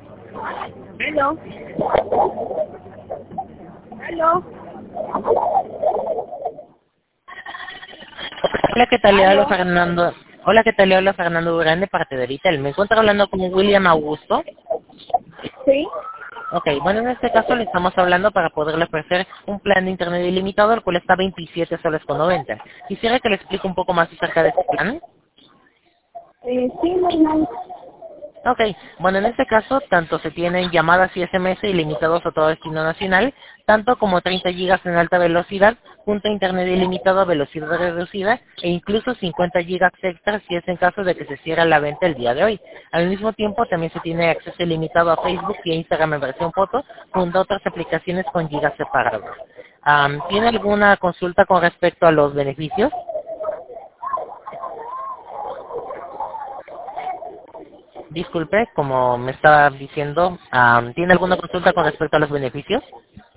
Hello. Hello. Hola, ¿qué tal? Le hablo Aló. Fernando. Hola, ¿qué tal? Le hablo Fernando Durán de parte de Vitel. Me encuentro hablando con William Augusto. Sí. Ok, bueno, en este caso le estamos hablando para poderle ofrecer un plan de internet ilimitado, el cual está a 27 soles con 90. Quisiera que le explique un poco más acerca de este plan. Sí, normal. Ok, bueno, en este caso, tanto se tienen llamadas y SMS ilimitados a todo destino nacional, tanto como 30 gigas en alta velocidad, junto a internet ilimitado a velocidad reducida, e incluso 50 gigas extras si es en caso de que se cierre la venta el día de hoy. Al mismo tiempo, también se tiene acceso ilimitado a Facebook y a Instagram en versión foto, junto a otras aplicaciones con gigas separados. ¿Tiene alguna consulta con respecto a los beneficios? Disculpe, como me estaba diciendo, ¿tiene alguna consulta con respecto a los beneficios?